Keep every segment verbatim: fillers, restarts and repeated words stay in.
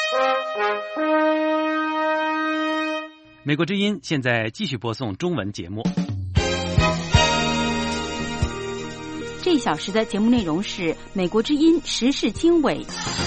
美国之音现在继续播送中文节目。 这一小时的节目内容是美国之音时事经纬。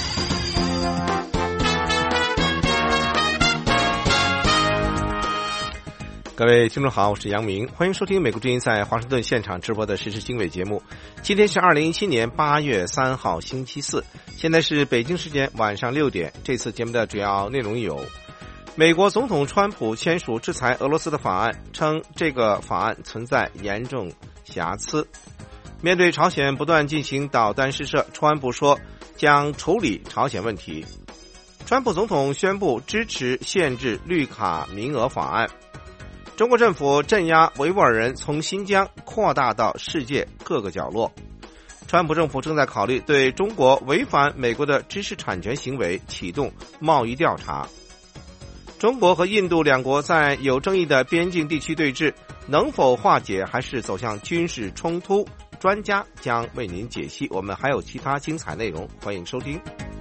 各位听众好，我是杨明，欢迎收听美国之音在华盛顿现场直播的时事经纬节目。今天是二零一七年八月三号星期四，现在是北京时间晚上六点。这次节目的主要内容有：美国总统川普签署制裁俄罗斯的法案，称这个法案存在严重瑕疵。面对朝鲜不断进行导弹试射，川普说将处理朝鲜问题。川普总统宣布支持限制绿卡名额法案。中国政府镇压维吾尔人从新疆扩大到世界各个角落。川普政府正在考虑对中国违反美国的知识产权行为启动贸易调查。中国和印度两国在有争议的边境地区对峙，能否化解还是走向军事冲突？专家将为您解析。我们还有其他精彩内容，欢迎收听。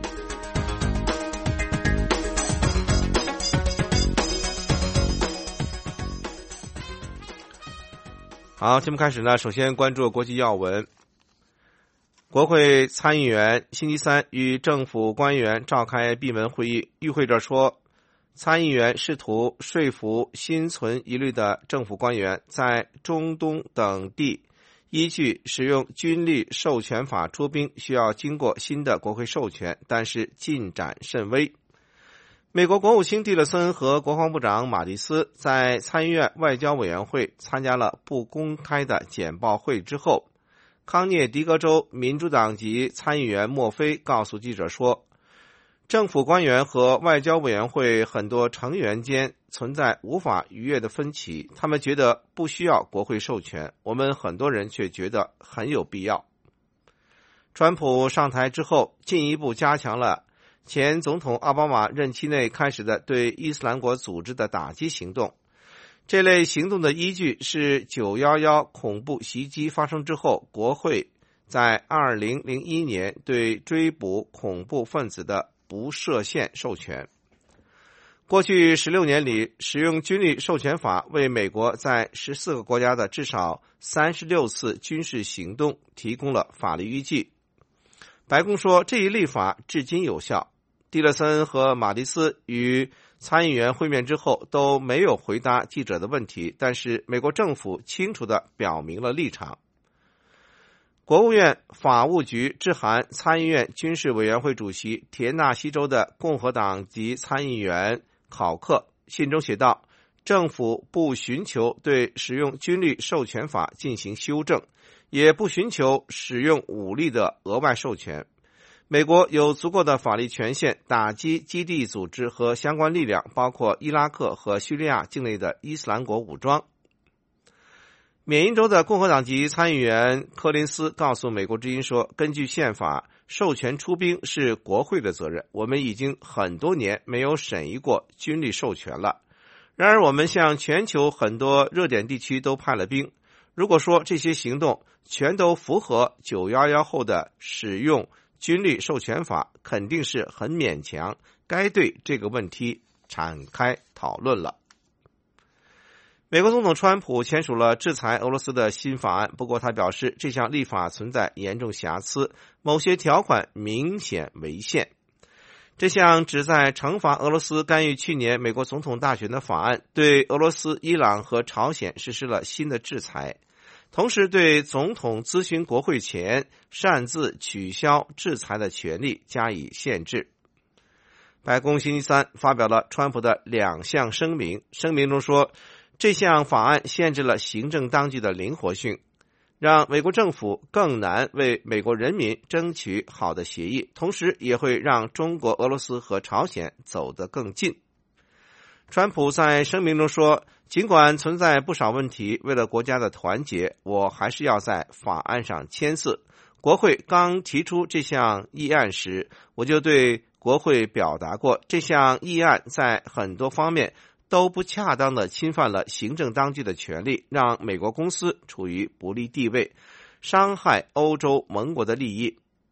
好，节目开始呢，首先关注国际要闻。国会参议员星期三与政府官员召开闭门会议，与会者说，参议员试图说服心存疑虑的政府官员在中东等地依据使用军力授权法出兵需要经过新的国会授权，但是进展甚微。美国国务卿蒂勒森和国防部长马蒂斯在参议院外交委员会参加了不公开的简报会之后，康涅狄格州民主党籍参议员莫菲告诉记者说，政府官员和外交委员会很多成员间存在无法逾越的分歧，他们觉得不需要国会授权，我们很多人却觉得很有必要。川普上台之后，进一步加强了前总统奥巴马任期内开始的对伊斯兰国组织的打击行动。这类行动的依据是九一一恐怖袭击发生之后，国会在二零零一年对追捕恐怖分子的不设限授权。过去十六年里，使用军力授权法为美国在十四个国家的至少三十六次军事行动提供了法律依据。白宫说，这一立法至今有效。蒂勒森和马蒂斯与参议员会面之后都没有回答记者的问题，但是美国政府清楚地表明了立场。国务院法务局致函参议院军事委员会主席田纳西州的共和党籍参议员考克，信中写道，政府不寻求对使用军力授权法进行修正，也不寻求使用武力的额外授权。美国有足够的法律权限打击基地组织和相关力量，包括伊拉克和叙利亚境内的伊斯兰国武装。缅因州的共和党籍参议员柯林斯告诉美国之音说，根据宪法，授权出兵是国会的责任，我们已经很多年没有审议过军力授权了。然而我们向全球很多热点地区都派了兵，如果说这些行动全都符合九一一后的使用军力授权法，肯定是很勉强，该对这个问题展开讨论了。美国总统川普签署了制裁俄罗斯的新法案，不过他表示这项立法存在严重瑕疵，某些条款明显违宪。这项旨在惩罚俄罗斯干预去年美国总统大选的法案，对俄罗斯、伊朗和朝鲜实施了新的制裁，同时对总统咨询国会前擅自取消制裁的权利加以限制。白宫星期三发表了川普的两项声明，声明中说，这项法案限制了行政当局的灵活性，让美国政府更难为美国人民争取好的协议，同时也会让中国、俄罗斯和朝鲜走得更近。川普在声明中说，尽管存在不少问题，为了国家的团结，我还是要在法案上签字。国会刚提出这项议案时，我就对国会表达过，这项议案在很多方面都不恰当地侵犯了行政当局的权利，让美国公司处于不利地位，伤害欧洲盟国的利益。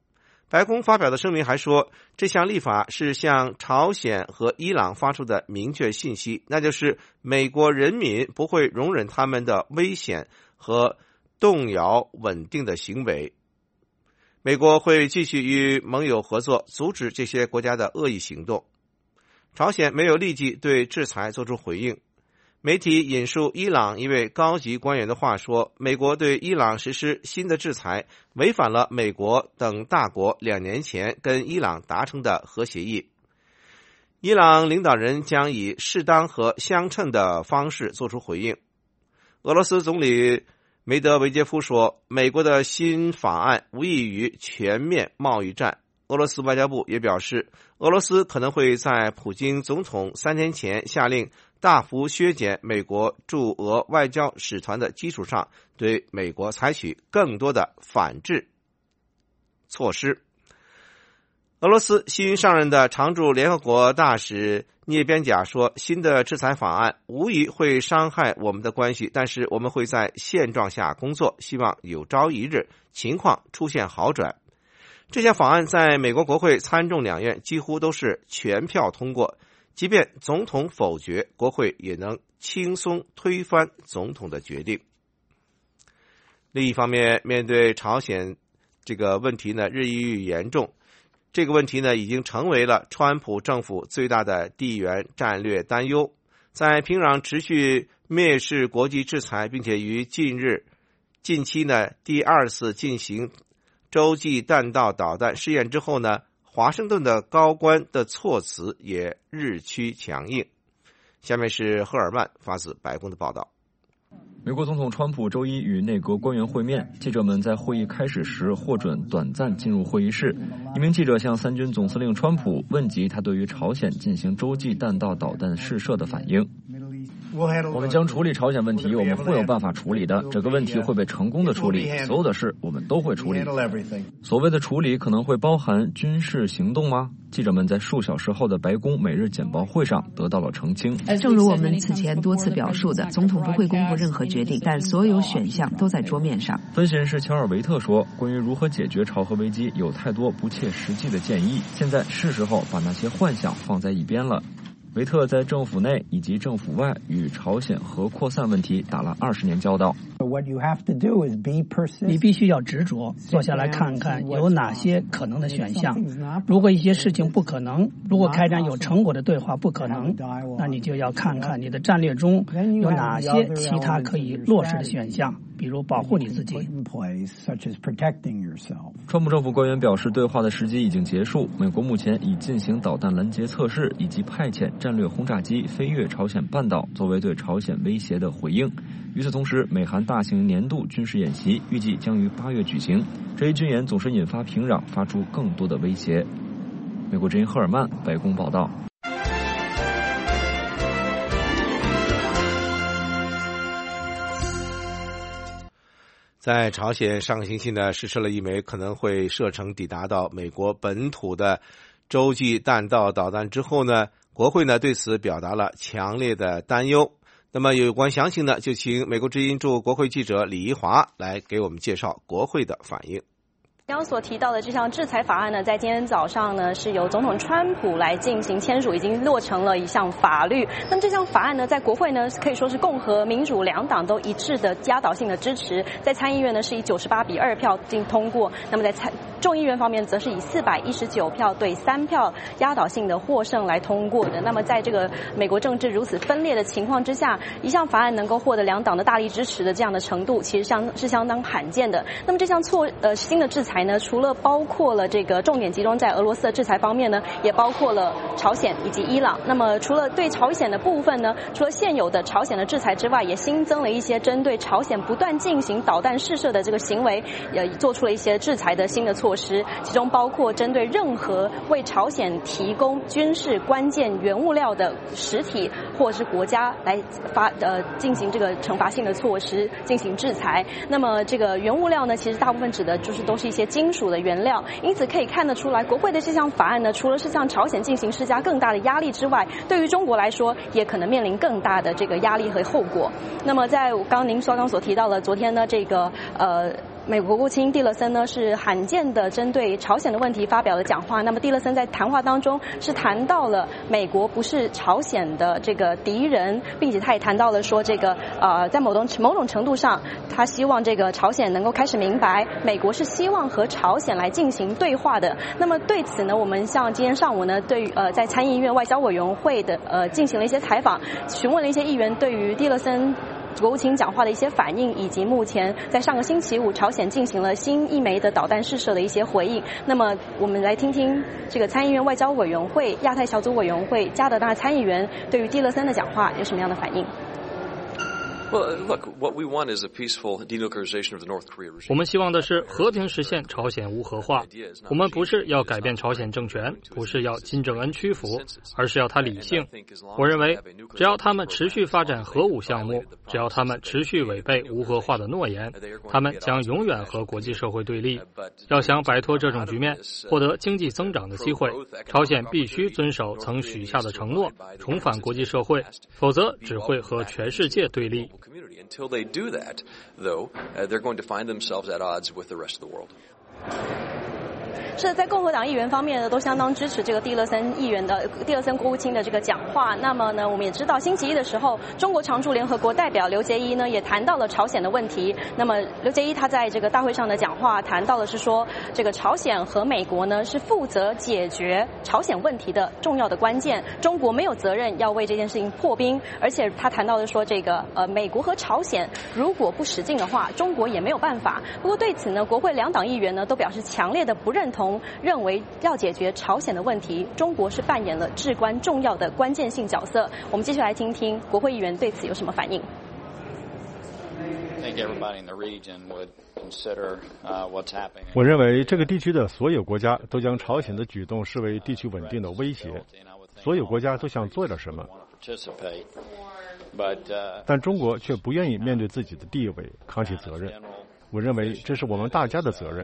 白宫发表的声明还说，这项立法是向朝鲜和伊朗发出的明确信息，那就是美国人民不会容忍他们的危险和动摇稳定的行为。美国会继续与盟友合作，阻止这些国家的恶意行动。朝鲜没有立即对制裁作出回应。媒体引述伊朗一位高级官员的话说，美国对伊朗实施新的制裁，违反了美国等大国两年前跟伊朗达成的核协议。伊朗领导人将以适当和相称的方式作出回应。俄罗斯总理梅德韦杰夫说，美国的新法案无异于全面贸易战。俄罗斯外交部也表示，俄罗斯可能会在普京总统三天前下令大幅削减美国驻俄外交使团的基础上，对美国采取更多的反制措施。俄罗斯新上任的常驻联合国大使聂边贾说，新的制裁法案无疑会伤害我们的关系，但是我们会在现状下工作，希望有朝一日情况出现好转。这项法案在美国国会参众两院几乎都是全票通过，即便总统否决，国会也能轻松推翻总统的决定。另一方面，面对朝鲜这个问题呢日益愈严重，这个问题呢已经成为了川普政府最大的地缘战略担忧。在平壤持续蔑视国际制裁，并且于近日近期呢第二次进行洲际弹道导弹试验之后呢，华盛顿的高官的措辞也日趋强硬。下面是赫尔曼发自白宫的报道。 美国总统川普周一与内阁官员会面，记者们在会议开始时获准短暂进入会议室。一名记者向三军总司令川普问及他对于朝鲜进行洲际弹道导弹试射的反应。我们将处理朝鲜问题，我们会有办法处理的，这个问题会被成功的处理，所有的事我们都会处理。所谓的处理可能会包含军事行动吗？记者们在数小时后的白宫每日简报会上得到了澄清。 正如我们此前多次表述的，总统不会公布任何决定，但所有选项都在桌面上。 分析人士乔尔维特说，关于如何解决朝核危机有太多不切实际的建议，现在是时候把那些幻想放在一边了。维特在政府内以及政府外与朝鲜核扩散问题打了二十年交道。 你必须要执着，坐下来看看有哪些可能的选项。如果一些事情不可能，如果开展有成果的对话不可能，那你就要看看你的战略中有哪些其他可以落实的选项，比如保护你自己。 川普政府官员表示，对话的时机已经结束，美国目前已进行导弹拦截测试，以及派遣战略轰炸机飞越朝鲜半岛，作为对朝鲜威胁的回应。与此同时，美韩大型年度军事演习预计将于八月举行，这一军演总是引发平壤发出更多的威胁。美国之音赫尔曼，白宫报道。 在朝鲜上个星期呢，试射了一枚可能会射程抵达到美国本土的洲际弹道导弹之后呢，国会呢对此表达了强烈的担忧。那么有关详情呢，就请美国之音驻国会记者李怡华来给我们介绍国会的反应。 刚刚所提到的这项制裁法案呢，在今天早上呢，是由总统川普来进行签署，已经落成了一项法律。那么这项法案呢，在国会呢可以说是共和民主两党都一致的压倒性的支持，在参议院呢是以九十八比二票进行通过，那么在参众议院方面则是以四百一十九票对三票压倒性的获胜来通过的。那么在这个美国政治如此分裂的情况之下，一项法案能够获得两党的大力支持的这样的程度，其实相是相当罕见的。那么这项措呃新的制裁呢，除了包括了这个重点集中在俄罗斯的制裁方面呢，也包括了朝鲜以及伊朗。那么除了对朝鲜的部分呢，除了现有的朝鲜的制裁之外，也新增了一些针对朝鲜不断进行导弹试射的这个行为，也做出了一些制裁的新的措施，其中包括针对任何为朝鲜提供军事关键原物料的实体或者是国家来发呃进行这个惩罚性的措施进行制裁。那么这个原物料呢，其实大部分指的就是都是一些金属的原料，因此可以看得出来，国会的这项法案呢，除了是向朝鲜进行施加更大的压力之外，对于中国来说，也可能面临更大的这个压力和后果。那么在刚刚您刚刚所提到的，昨天呢，这个呃。 美国国务卿蒂勒森呢是罕见的针对朝鲜的问题发表了讲话。那么蒂勒森在谈话当中是谈到了美国不是朝鲜的这个敌人，并且他也谈到了说这个呃在某种某种程度上，他希望这个朝鲜能够开始明白，美国是希望和朝鲜来进行对话的。那么对此呢，我们像今天上午呢，对呃在参议院外交委员会的呃进行了一些采访，询问了一些议员对于蒂勒森国务卿讲话的一些反应，以及目前在上个星期五朝鲜进行了新一枚的导弹试射的一些回应。那么我们来听听这个参议院外交委员会亚太小组委员会加德纳参议员对于蒂勒森的讲话有什么样的反应。 我们希望的是和平实现朝鲜无核化。我们不是要改变朝鲜政权，不是要金正恩屈服，而是要他理性。我认为，只要他们持续发展核武项目，只要他们持续违背无核化的诺言，他们将永远和国际社会对立。要想摆脱这种局面，获得经济增长的机会，朝鲜必须遵守曾许下的承诺，重返国际社会，否则只会和全世界对立。 Until they do that, though, uh, they're going to find themselves at odds with the rest of the world. 是在共和党议员方面呢，都相当支持这个蒂勒森议员的蒂勒森国务卿的这个讲话。那么呢，我们也知道星期一的时候，中国常驻联合国代表刘捷一呢也谈到了朝鲜的问题。那么刘捷一他在这个大会上的讲话谈到的是说，这个朝鲜和美国呢是负责解决朝鲜问题的重要的关键，中国没有责任要为这件事情破冰。而且他谈到的说，这个呃美国和朝鲜如果不使劲的话，中国也没有办法。不过对此呢，国会两党议员呢都表示强烈的不认同。认为要解决朝鲜的问题，中国是扮演了至关重要的关键性角色。我们继续来听听国会议员对此有什么反应。 我认为这个地区的所有国家都将朝鲜的举动视为地区稳定的威胁，所有国家都想做点什么，但中国却不愿意面对自己的地位扛起责任。我认为这是我们大家的责任。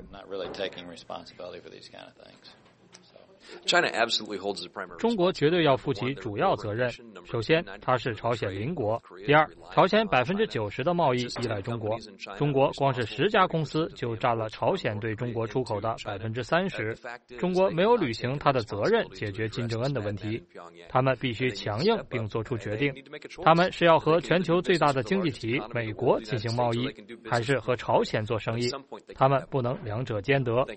中国绝对要负起主要责任。首先，它是朝鲜邻国；第二，朝鲜百分之九十的贸易依赖中国，中国光是十家公司就占了朝鲜对中国出口的百分之三十。中国没有履行他的责任，解决金正恩的问题。他们必须强硬并做出决定：他们是要和全球最大的经济体美国进行贸易，还是和朝鲜做生意？他们不能两者兼得。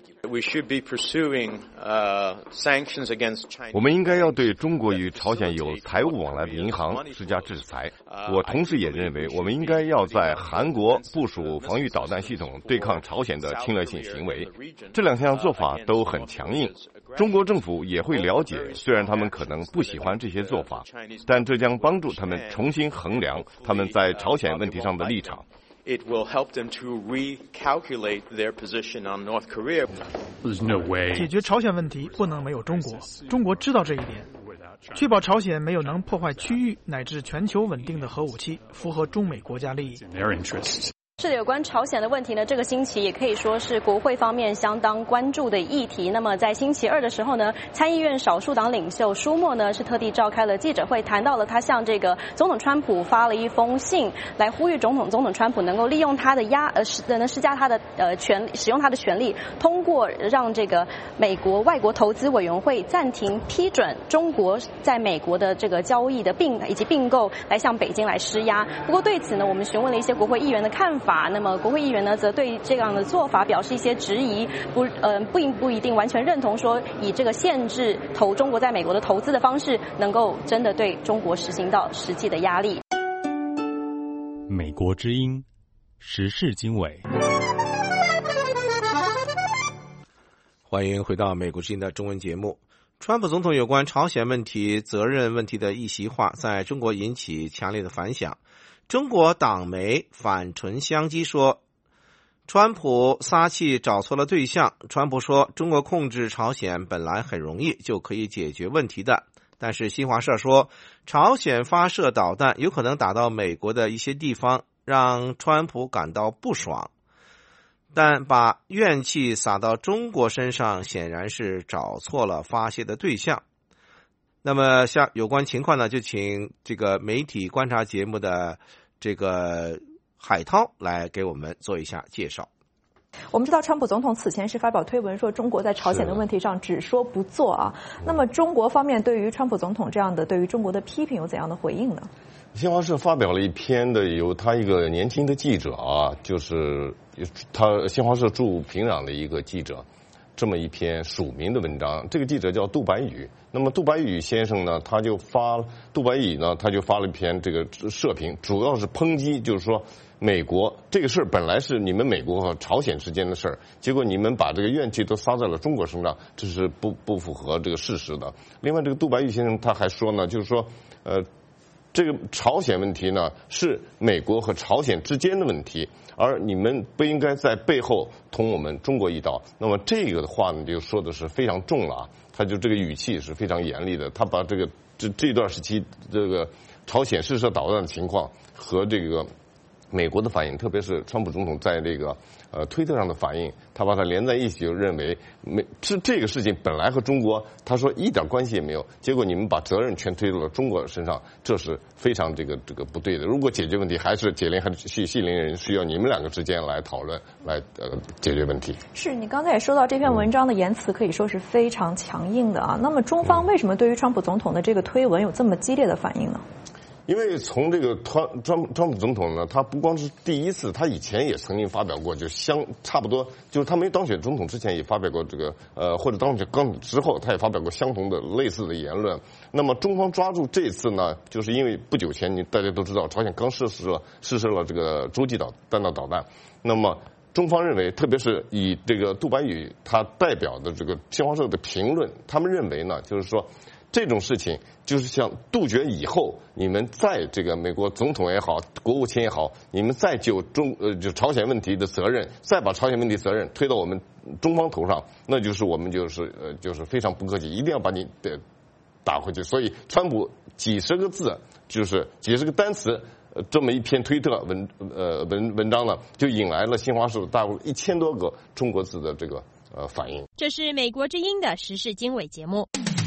我们应该要对中国与朝鲜有财务往来的银行施加制裁。我同时也认为，我们应该要在韩国部署防御导弹系统，对抗朝鲜的侵略性行为。这两项做法都很强硬。中国政府也会了解，虽然他们可能不喜欢这些做法，但这将帮助他们重新衡量他们在朝鲜问题上的立场。 It will help them to recalculate their position on North Korea. There's no way. 解决朝鲜问题不能没有中国，中国知道这一点。确保朝鲜没有能破坏区域乃至全球稳定的核武器，符合中美国家利益。 是的，有关朝鲜的问题呢，这个星期也可以说是国会方面相当关注的议题。那么在星期二的时候呢，参议院少数党领袖舒默呢是特地召开了记者会，谈到了他向这个总统川普发了一封信，来呼吁总统总统川普能够利用他的压呃施能施加他的呃权使用他的权利，通过让这个美国外国投资委员会暂停批准中国在美国的这个交易的并以及并购，来向北京来施压。不过对此呢，我们询问了一些国会议员的看法。那么国会议员呢，则对这样的做法表示一些质疑，不呃不不一定完全认同说以这个限制投中国在美国的投资的方式，能够真的对中国实行到实际的压力。 美国之音，时事经纬。 欢迎回到美国之音的中文节目。川普总统有关朝鲜问题责任问题的一席话，在中国引起强烈的反响。中国党媒反唇相讥说，川普撒气找错了对象。川普说，中国控制朝鲜本来很容易就可以解决问题的，但是新华社说，朝鲜发射导弹有可能打到美国的一些地方，让川普感到不爽，但把怨气撒到中国身上，显然是找错了发泄的对象。那么像有关情况呢，就请这个媒体观察节目的这个海涛来给我们做一下介绍。 我们知道，川普总统此前是发表推文说，中国在朝鲜的问题上只说不做啊。那么，中国方面对于川普总统这样的对于中国的批评有怎样的回应呢？ 新华社发表了一篇的由他一个年轻的记者啊，就是他新华社驻平壤的一个记者。这么一篇署名的文章，这个记者叫杜白宇。那么杜白宇先生呢，他就发杜白宇呢，他就发了一篇这个社评，主要是抨击，就是说美国这个事儿本来是你们美国和朝鲜之间的事儿，结果你们把这个怨气都撒在了中国身上，这是不不符合这个事实的。另外，这个杜白宇先生他还说呢，就是说，呃。这个朝鲜问题呢，是美国和朝鲜之间的问题，而你们不应该在背后捅我们中国一刀。那么这个的话呢，就说的是非常重了啊，他就这个语气是非常严厉的。他把这个这这段时期这个朝鲜试射导弹的情况和这个美国的反应，特别是川普总统在这个呃推特上的反应，他把它连在一起，就认为美这这个事情本来和中国他说一点关系也没有，结果你们把责任全推到了中国身上，这是非常这个这个不对的。如果解决问题，还是解铃还是系系铃人，需要你们两个之间来讨论，来呃解决问题。 是你刚才也说到这篇文章的言辞可以说是非常强硬的啊。那么中方为什么对于川普总统的这个推文有这么激烈的反应呢？ 因为从这个川川川普总统呢，他不光是第一次，他以前也曾经发表过，就相差不多，就是他没当选总统之前也发表过这个呃，或者当选刚之后，他也发表过相同的类似的言论。那么中方抓住这次呢，就是因为不久前你大家都知道，朝鲜刚试射了试射了这个洲际导弹道导弹，那么中方认为，特别是以这个杜白宇他代表的这个新华社的评论，他们认为呢，就是说。这种事情就是想杜绝以后你们在这个美国总统也好，国务卿也好，你们再就中呃就朝鲜问题的责任，再把朝鲜问题责任推到我们中方头上，那就是我们就是呃就是非常不客气，一定要把你的打回去。所以川普几十个字，就是几十个单词，呃这么一篇推特文呃文文章呢，就引来了新华社大陆一千多个中国字的这个呃反应。 这是美国之音的时事经纬节目。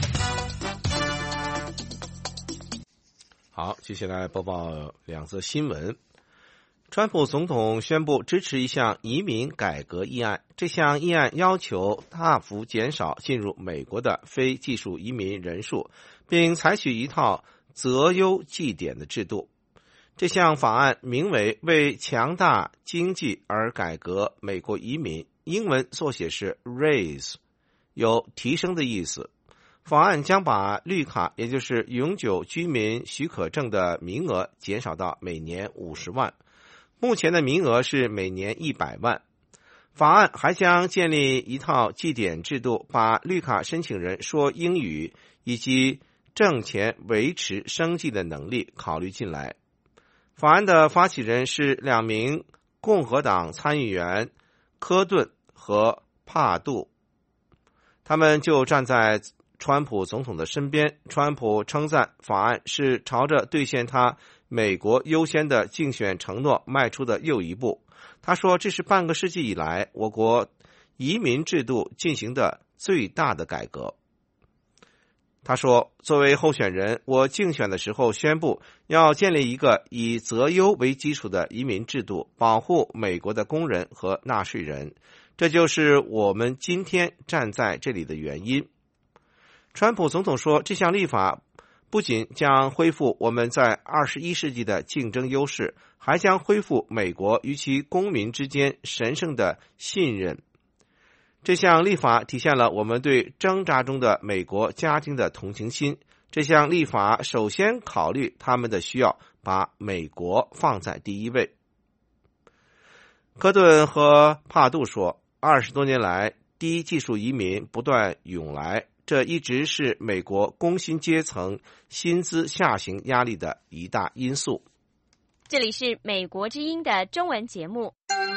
好，接下来播报两则新闻。川普总统宣布支持一项移民改革议案，这项议案要求大幅减少进入美国的非技术移民人数，并采取一套择优绩点的制度。这项法案名为为强大经济而改革美国移民，英文缩写是 raise， 有提升的意思。法案将把绿卡，也就是永久居民许可证的名额减少到每年五十万，目前的名额是每年一百万。法案还将建立一套绩点制度，把绿卡申请人说英语以及挣钱维持生计的能力考虑进来。法案的发起人是两名共和党参议员科顿和帕杜，他们就站在川普总统的身边。川普称赞法案是朝着兑现他美国优先的竞选承诺迈出的又一步。他说，这是半个世纪以来我国移民制度进行的最大的改革。他说，作为候选人，我竞选的时候宣布要建立一个以择优为基础的移民制度，保护美国的工人和纳税人。这就是我们今天站在这里的原因。川普总统说，这项立法不仅将恢复我们在二十一世纪的竞争优势，还将恢复美国与其公民之间神圣的信任。这项立法体现了我们对挣扎中的美国家庭的同情心。这项立法首先考虑他们的需要，把美国放在第一位。科顿和帕杜说，二十多年来，低技术移民不断涌来，这一直是美国工薪阶层薪资下行压力的一大因素。 这里是美国之音的中文节目。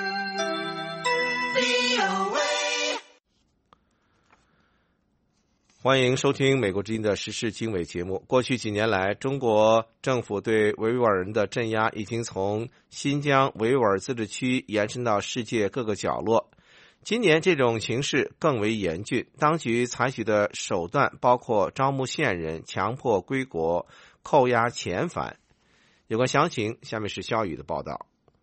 欢迎收听美国之音的时事经纬节目。过去几年来，中国政府对维吾尔人的镇压已经从新疆维吾尔自治区延伸到世界各个角落。今年这种形势更为严峻，当局采取的手段包括招募线人、强迫归国、扣押遣返。有关详情，下面是肖宇的报道。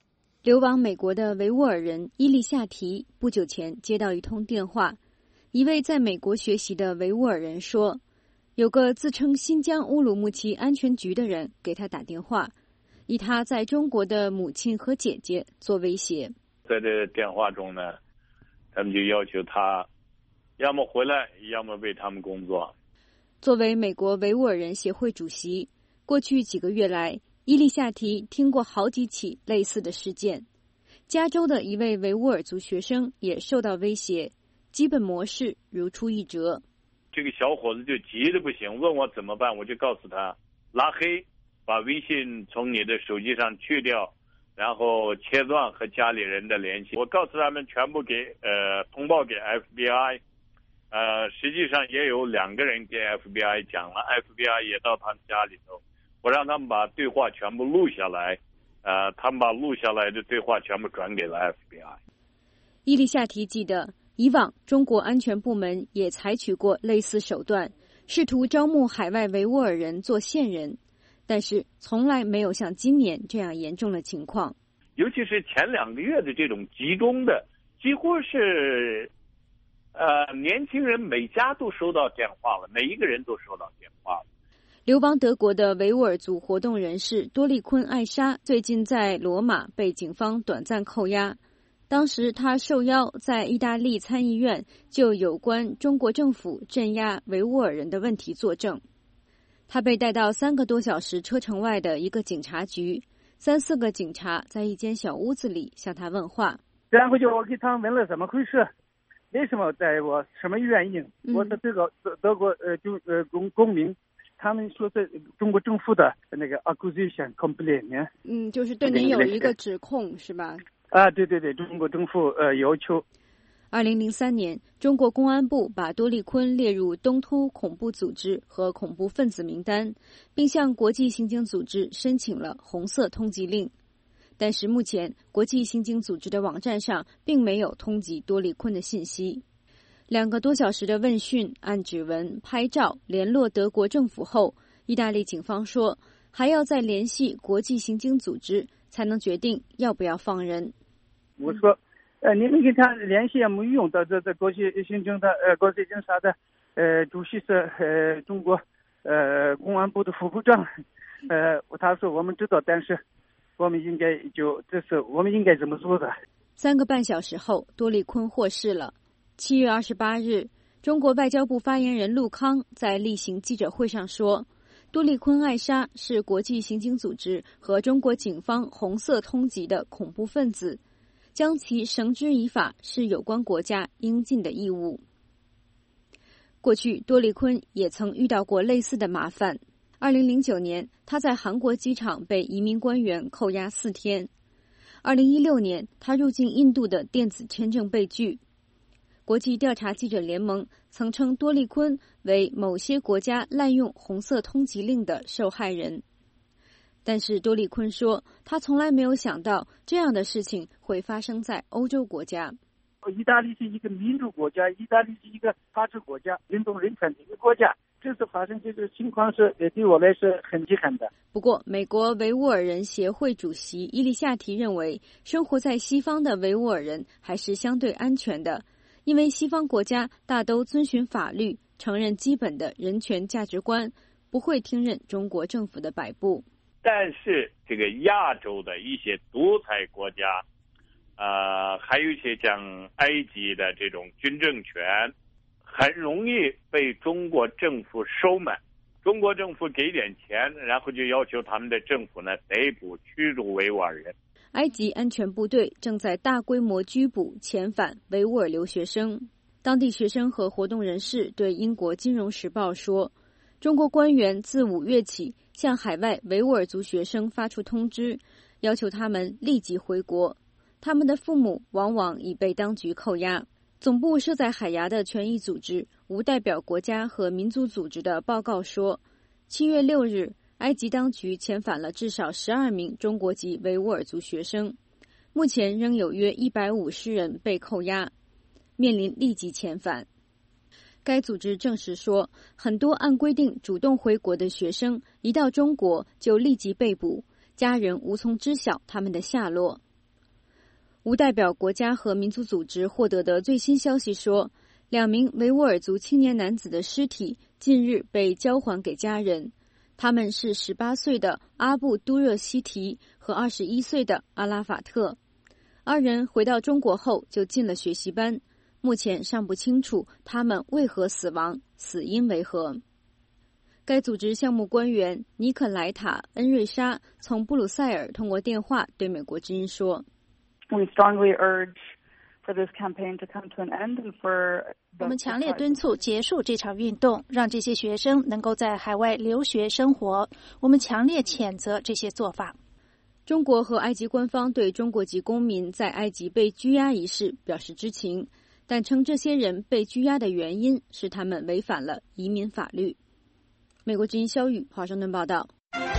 流亡美国的维吾尔人伊利夏提不久前接到一通电话，一位在美国学习的维吾尔人说，有个自称新疆乌鲁木齐安全局的人给他打电话，以他在中国的母亲和姐姐做威胁。 在这电话中呢，他们就要求他要么回来，要么为他们工作。 作为美国维吾尔人协会主席，过去几个月来，伊利夏提听过好几起类似的事件。加州的一位维吾尔族学生也受到威胁，基本模式如出一辙。 这个小伙子就急得不行，问我怎么办，我就告诉他拉黑，把微信从你的手机上去掉，然后切断和家里人的联系。我告诉他们全部给呃通报给 F B I， 呃，实际上也有两个人给 F B I 讲了 ，F B I 也到他们家里头。我让他们把对话全部录下来，呃，他们把录下来的对话全部转给了 F B I。 伊利夏提记得，以往中国安全部门也采取过类似手段，试图招募海外维吾尔人做线人，但是从来没有像今年这样严重的情况。 尤其是前两个月的这种集中的，几乎是，呃，年轻人每家都收到电话了，每一个人都收到电话了。 流亡德国的维吾尔族活动人士多利坤·艾莎最近在罗马被警方短暂扣押，当时他受邀在意大利参议院就有关中国政府镇压维吾尔人的问题作证。他被带到三个多小时车程外的一个警察局，三四个警察在一间小屋子里向他问话。 然后就我给他们问了怎么回事，为什么在我什么原因？嗯、我是这个德德国呃就呃公公民。他们说是中国政府的那个 accusation complaint， 嗯，就是对您有一个指控是吧？ 啊，对对对，中国政府呃要求。 二零零三年，中国公安部把多利坤列入东突恐怖组织和恐怖分子名单，并向国际刑警组织申请了红色通缉令。但是目前，国际刑警组织的网站上并没有通缉多利坤的信息。两个多小时的问讯、按指纹、拍照、联络德国政府后，意大利警方说还要再联系国际刑警组织，才能决定要不要放人。 我说，呃，你们跟他联系也没用的，这这国际刑警的呃国际警察的呃主席是呃中国呃公安部的副部长，呃他说我们知道，但是我们应该就这是我们应该这么做的。 三个半小时后，多利坤获释了。七月二十八日，中国外交部发言人陆康在例行记者会上说，多利坤·艾莎是国际刑警组织和中国警方红色通缉的恐怖分子，将其绳之以法是有关国家应尽的义务。过去，多利坤也曾遇到过类似的麻烦。二零零九年，他在韩国机场被移民官员扣押四天。二零一六年，他入境印度的电子签证被拒。国际调查记者联盟曾称多利坤为某些国家滥用红色通缉令的受害人，但是多利坤说，他从来没有想到这样的事情会发生在欧洲国家。 意大利是一个民主国家，意大利是一个法治国家，运动人权的一个国家，这次发生这个情况是对我来说很遗憾的。 不过，美国维吾尔人协会主席伊利夏提认为，生活在西方的维吾尔人还是相对安全的。因为西方国家大都遵循法律，承认基本的人权价值观，不会听任中国政府的摆布。 但是这个亚洲的一些独裁国家，呃，还有一些像埃及的这种军政权，很容易被中国政府收买。中国政府给点钱，然后就要求他们的政府呢逮捕驱逐维吾尔人。 埃及安全部队正在大规模拘捕遣返维吾尔留学生。当地学生和活动人士对英国金融时报说，中国官员自五月起向海外维吾尔族学生发出通知，要求他们立即回国。他们的父母往往已被当局扣押。总部设在海牙的权益组织无代表国家和民族组织的报告说，七月六日，埃及当局遣返了至少十二名中国籍维吾尔族学生，目前仍有约一百五十人被扣押，面临立即遣返。该组织证实说，很多按规定主动回国的学生一到中国就立即被捕，家人无从知晓他们的下落。 无代表国家和民族组织获得的最新消息说，两名维吾尔族青年男子的尸体近日被交还给家人，他们是十八岁的阿布都热西提和二十一岁的阿拉法特。二人回到中国后就进了学习班，目前尚不清楚他们为何死亡，死因为何。该组织项目官员尼肯莱塔·恩瑞莎从布鲁塞尔通过电话对美国之音说， We strongly urge for this campaign to come to an end and for 我们强烈敦促结束这场运动，让这些学生能够在海外留学生活。我们强烈谴责这些做法。 中国和埃及官方对中国籍公民在埃及被拘押一事表示知情，但称这些人被拘押的原因是他们违反了移民法律。美国之音肖宇华盛顿报道。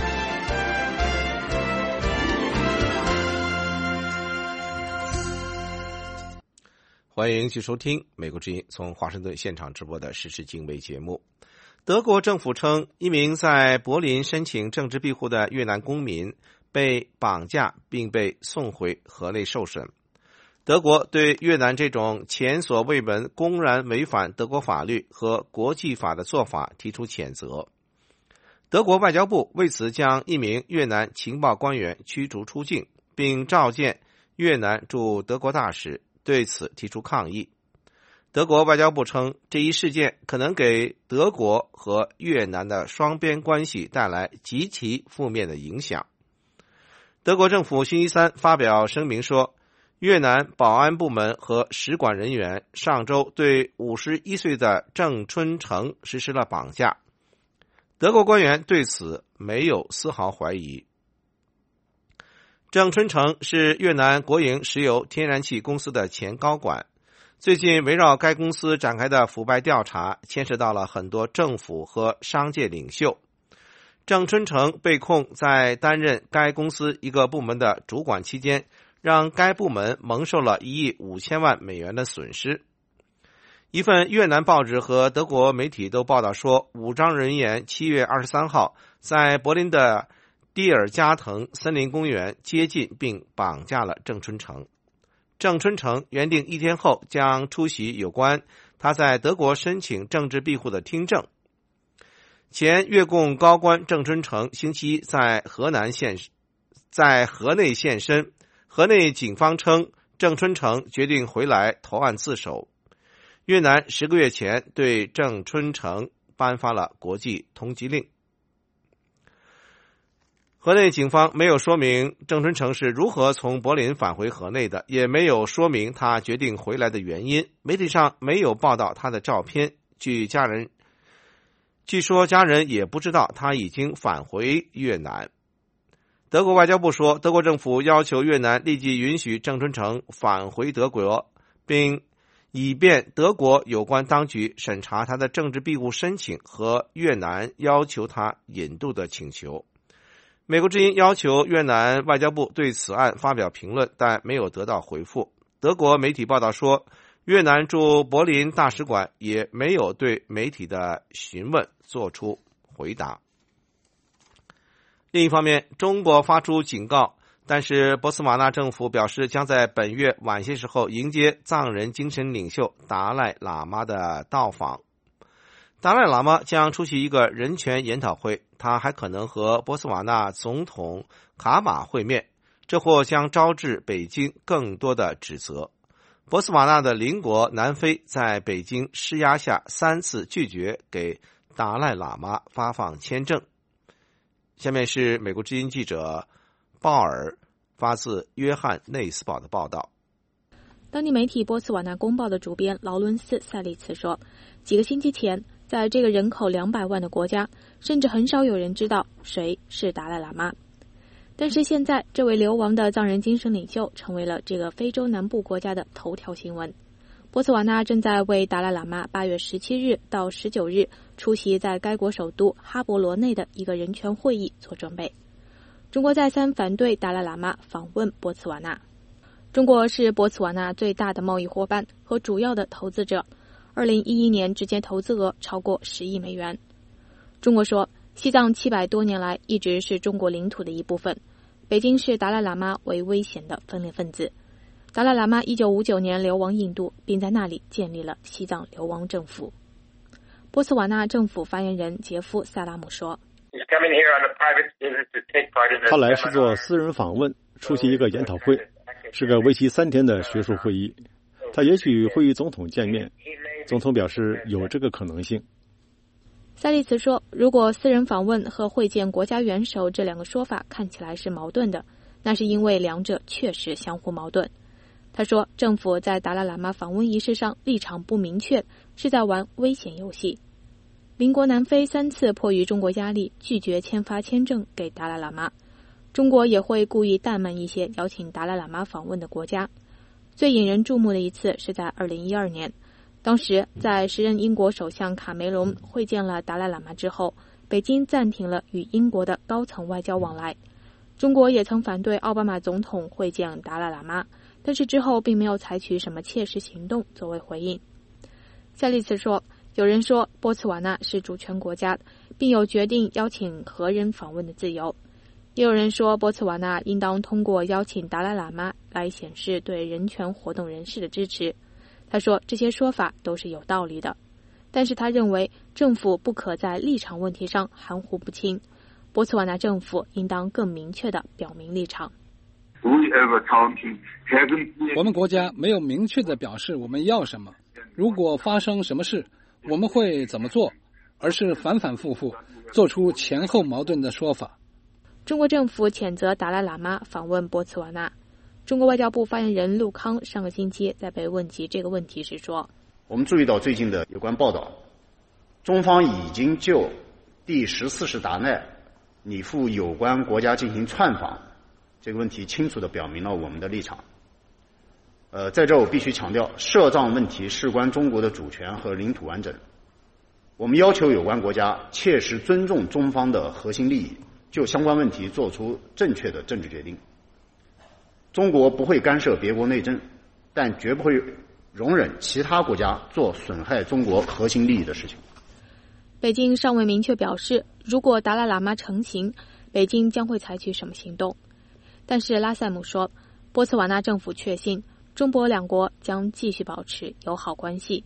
欢迎继续收听美国之音从华盛顿现场直播的时事经纬节目。德国政府称，一名在柏林申请政治庇护的越南公民被绑架并被送回河内受审。德国对越南这种前所未闻、公然违反德国法律和国际法的做法提出谴责。德国外交部为此将一名越南情报官员驱逐出境，并召见越南驻德国大使，对此提出抗议。德国外交部称，这一事件可能给德国和越南的双边关系带来极其负面的影响。德国政府星期三发表声明说，越南保安部门和使馆人员上周对五十一岁的郑春成实施了绑架。德国官员对此没有丝毫怀疑。郑春成是越南国营石油天然气公司的前高管，最近围绕该公司展开的腐败调查牵涉到了很多政府和商界领袖。郑春成被控在担任该公司一个部门的主管期间，让该部门蒙受了一亿五千万美元的损失。一份越南报纸和德国媒体都报道说，武装人员七月二十三号在柏林的蒂尔加滕森林公园接近并绑架了郑春成。郑春成原定一天后将出席有关他在德国申请政治庇护的听证。前越共高官郑春成星期一在河南现在河内现身，河内警方称郑春成决定回来投案自首。越南十个月前对郑春成颁发了国际通缉令。河内警方没有说明郑春成是如何从柏林返回河内的，也没有说明他决定回来的原因。媒体上没有报道他的照片，据家人据说家人也不知道他已经返回越南。德国外交部说，德国政府要求越南立即允许郑春成返回德国，并以便德国有关当局审查他的政治庇护申请和越南要求他引渡的请求。美国之音要求越南外交部对此案发表评论，但没有得到回复。德国媒体报道说，越南驻柏林大使馆也没有对媒体的询问做出回答。另一方面，中国发出警告，但是博茨瓦纳政府表示将在本月晚些时候迎接藏人精神领袖达赖喇嘛的到访。达赖喇嘛将出席一个人权研讨会，他还可能和博茨瓦纳总统卡马会面，这或将招致北京更多的指责。博茨瓦纳的邻国南非在北京施压下三次拒绝给达赖喇嘛发放签证。下面是美国之音记者鲍尔发自约翰内斯堡的报道。 当地媒体波茨瓦纳公报的主编劳伦斯·塞利茨说，几个星期前，在这个人口两百万的国家，甚至很少有人知道谁是达赖喇嘛。但是现在，这位流亡的藏人精神领袖成为了这个非洲南部国家的头条新闻。波茨瓦纳正在为达赖喇嘛八月十七日到十九日出席在该国首都哈伯罗内的一个人权会议做准备。中国再三反对达赖喇嘛访问波茨瓦纳。中国是波茨瓦纳最大的贸易伙伴和主要的投资者，二零一一年直接投资额超过十亿美元。中国说，西藏七百多年来一直是中国领土的一部分，北京视达赖喇嘛为危险的分裂分子。 达赖喇嘛一九五九年流亡印度，并在那里建立了西藏流亡政府。波茨瓦纳政府发言人杰夫·萨拉姆说：“ 他来是做私人访问，出席一个研讨会，是个为期三天的学术会议。他也许会与总统见面，总统表示有这个可能性。” 塞利茨说，如果私人访问和会见国家元首这两个说法看起来是矛盾的，那是因为两者确实相互矛盾。他说，政府在达赖喇嘛访问仪式上立场不明确，是在玩危险游戏。邻国南非三次迫于中国压力拒绝签发签证给达赖喇嘛，中国也会故意怠慢一些邀请达赖喇嘛访问的国家。最引人注目的一次是在二零一二年，当时在时任英国首相卡梅隆会见了达赖喇嘛之后，北京暂停了与英国的高层外交往来。中国也曾反对奥巴马总统会见达赖喇嘛，但是之后并没有采取什么切实行动作为回应。塞利茨说，有人说波茨瓦纳是主权国家，并有决定邀请何人访问的自由，也有人说波茨瓦纳应当通过邀请达赖喇嘛来显示对人权活动人士的支持。他说这些说法都是有道理的，但是他认为政府不可在立场问题上含糊不清，波茨瓦纳政府应当更明确地表明立场。 我们国家没有明确地表示我们要什么，如果发生什么事我们会怎么做，而是反反复复做出前后矛盾的说法。 中国政府谴责达赖喇嘛访问波茨瓦纳。中国外交部发言人陆康上个星期在被问及这个问题时说， 我们注意到最近的有关报道，中方已经就第十四世达赖拟赴有关国家进行串访这个问题清楚地表明了我们的立场。呃，在这我必须强调，涉藏问题事关中国的主权和领土完整，我们要求有关国家切实尊重中方的核心利益，就相关问题做出正确的政治决定。中国不会干涉别国内政，但绝不会容忍其他国家做损害中国核心利益的事情。 北京尚未明确表示，如果达赖喇嘛成行，北京将会采取什么行动。但是拉塞姆说，波茨瓦纳政府确信中波两国将继续保持友好关系。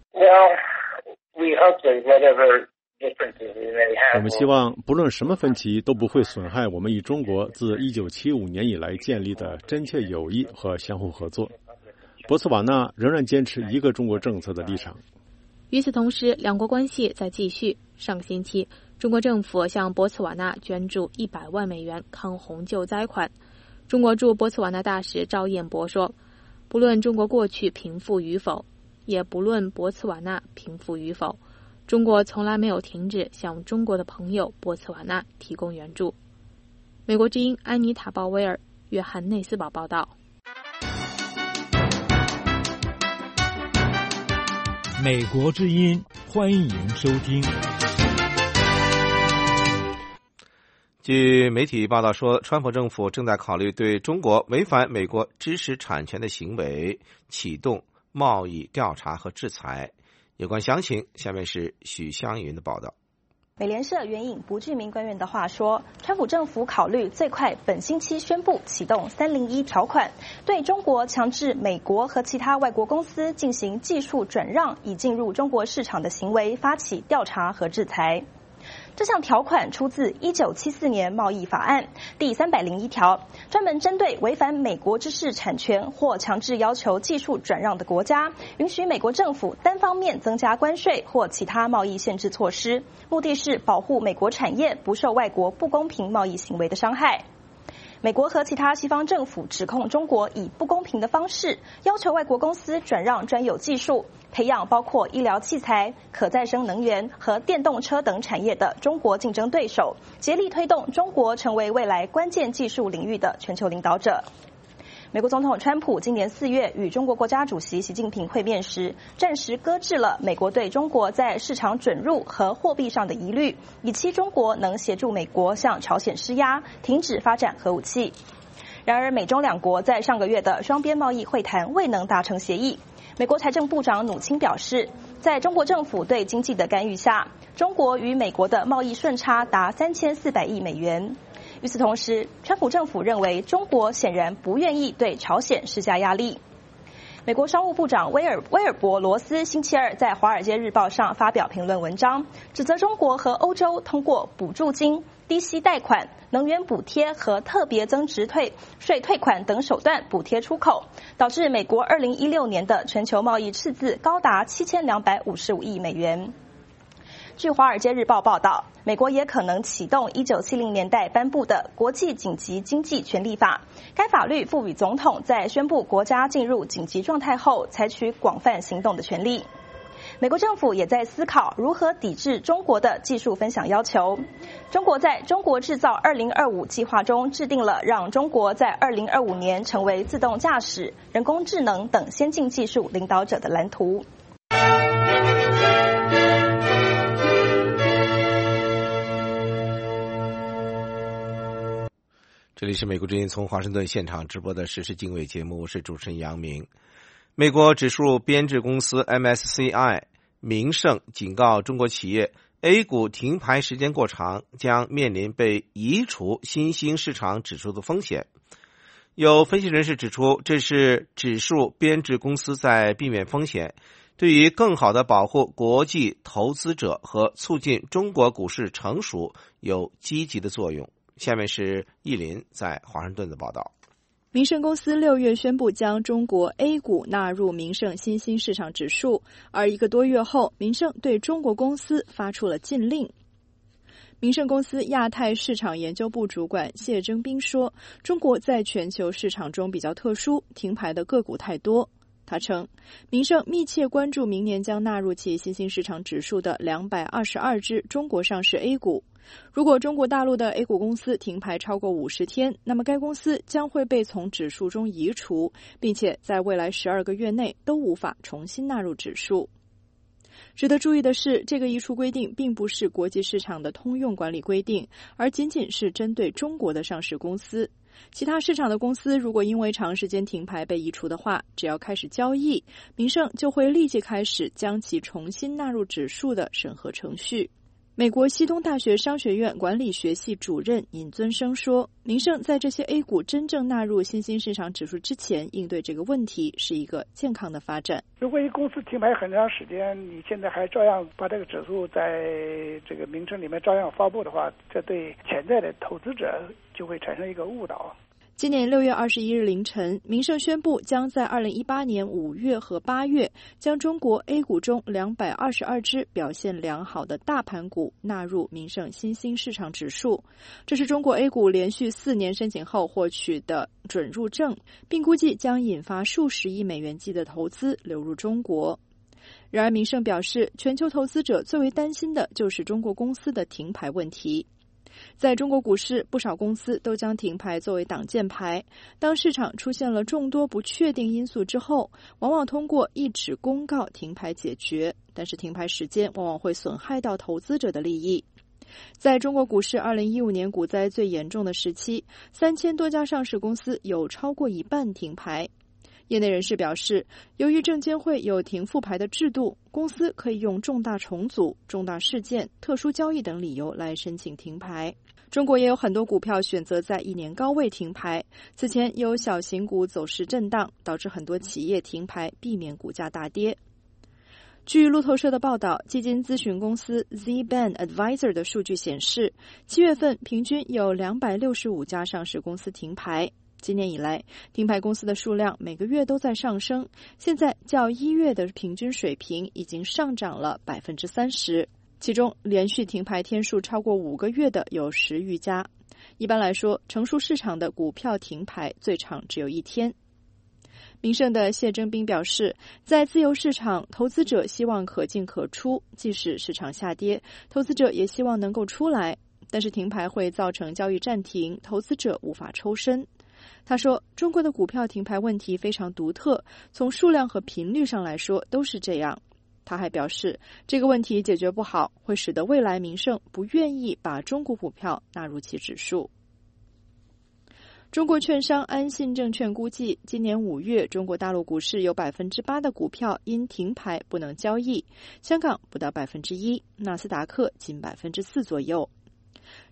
我们希望不论什么分歧都不会损害我们与中国自一九七五年以来建立的真切友谊和相互合作。波茨瓦纳仍然坚持一个中国政策的立场。 与此同时，两国关系在继续。上个星期，中国政府向波茨瓦纳捐助一百万美元抗洪救灾款。中国驻波茨瓦纳大使赵彦博说，不论中国过去贫富与否，也不论波茨瓦纳贫富与否，中国从来没有停止向中国的朋友波茨瓦纳提供援助。美国之音安妮塔·鲍威尔、约翰内斯堡报道。 美国之音，欢迎收听。 据媒体报道说，川普政府正在考虑对中国违反美国知识产权的行为启动贸易调查和制裁。有关详情，下面是许湘云的报道。 美联社援引不具名官员的话说，川普政府考虑最快本星期宣布启动三零一条款，对中国强制美国和其他外国公司进行技术转让以进入中国市场的行为发起调查和制裁。这项条款出自一九七四年贸易法案第三百零一条，专门针对违反美国知识产权或强制要求技术转让的国家，允许美国政府单方面增加关税或其他贸易限制措施，目的是保护美国产业不受外国不公平贸易行为的伤害。美国和其他西方政府指控中国以不公平的方式要求外国公司转让专有技术，培养包括医疗器材、可再生能源和电动车等产业的中国竞争对手，竭力推动中国成为未来关键技术领域的全球领导者。美国总统川普今年四月与中国国家主席习近平会面时，暂时搁置了美国对中国在市场准入和货币上的疑虑，以期中国能协助美国向朝鲜施压，停止发展核武器。然而，美中两国在上个月的双边贸易会谈未能达成协议。美国财政部长努钦表示，在中国政府对经济的干预下，中国与美国的贸易顺差达三千四百亿美元。 与此同时，川普政府认为中国显然不愿意对朝鲜施加压力。美国商务部长威尔威尔伯罗斯星期二在《华尔街日报》上发表评论文章，指责中国和欧洲通过补助金、低息贷款、能源补贴和特别增值退税退款等手段补贴出口，导致美国二零一六年的全球贸易赤字高达七千两百五十五亿美元。据《华尔街日报》报道，美国也可能启动一九七零年代颁布的《国际紧急经济权利法》，该法律赋予总统在宣布国家进入紧急状态后采取广泛行动的权利。美国政府也在思考如何抵制中国的技术分享要求。中国在中国制造二零二五计划中制定了让中国在二零二五年成为自动驾驶、人工智能等先进技术领导者的蓝图。 这里是美国之音从华盛顿现场直播的时事经纬节目，我是主持人杨明。美国指数编制公司 M S C I 明晟警告中国企业 A 股停牌时间过长，将面临被移除新兴市场指数的风险。有分析人士指出，这是指数编制公司在避免风险，对于更好地保护国际投资者和促进中国股市成熟有积极的作用。下面是意林在华盛顿的报道。 明晟公司六月宣布将中国 A 股纳入明晟新兴市场指数，而一个多月后，明晟对中国公司发出了禁令。明晟公司亚太市场研究部主管谢征斌说，中国在全球市场中比较特殊，停牌的个股太多。他称，明晟密切关注明年将纳入其新兴市场指数的两百二十二只中国上市 A 股。如果中国大陆的 A 股公司停牌超过五十天，那么该公司将会被从指数中移除，并且在未来十二个月内都无法重新纳入指数。值得注意的是，这个移除规定并不是国际市场的通用管理规定，而仅仅是针对中国的上市公司。其他市场的公司如果因为长时间停牌被移除的话，只要开始交易，明晟就会立即开始将其重新纳入指数的审核程序。美国西东大学商学院管理学系主任尹尊生说，明晟在这些 A 股真正纳入新兴市场指数之前应对这个问题是一个健康的发展。 如果一公司停牌很长时间，你现在还照样把这个指数在这个名称里面照样发布的话，这对潜在的投资者就会产生一个误导。 今年六月二十一日凌晨，明晟宣布将在二零一八年五月和八月将中国 A 股中两百二十二只表现良好的大盘股纳入明晟新兴市场指数。这是中国 A 股连续四年申请后获取的准入证，并估计将引发数十亿美元计的投资流入中国。然而，明晟表示，全球投资者最为担心的就是中国公司的停牌问题。在中国股市，不少公司都将停牌作为挡箭牌。当市场出现了众多不确定因素之后，往往通过一纸公告停牌解决，但是停牌时间往往会损害到投资者的利益。在中国股市二零一五年股灾最严重的时期，三千多家上市公司有超过一半停牌。业内人士表示，由于证监会有停复牌的制度，公司可以用重大重组、重大事件、特殊交易等理由来申请停牌。中国也有很多股票选择在一年高位停牌，此前有小型股走势震荡，导致很多企业停牌，避免股价大跌。据路透社的报道，基金咨询公司 Z-Band Advisor 的数据显示，七月份平均有两百六十五家上市公司停牌。今年以来，停牌公司的数量每个月都在上升，现在较一月的平均水平已经上涨了 百分之三十， 其中连续停牌天数超过五个月的有十余家。一般来说，成熟市场的股票停牌最长只有一天。明晟的谢征斌表示，在自由市场，投资者希望可进可出，即使市场下跌，投资者也希望能够出来，但是停牌会造成交易暂停，投资者无法抽身。他说，中国的股票停牌问题非常独特，从数量和频率上来说都是这样。他还表示，这个问题解决不好，会使得未来明晟不愿意把中国股票纳入其指数。中国券商安信证券估计，今年五月中国大陆股市有 百分之八 的股票因停牌不能交易，香港不到 百分之一， 纳斯达克仅 百分之四 左右。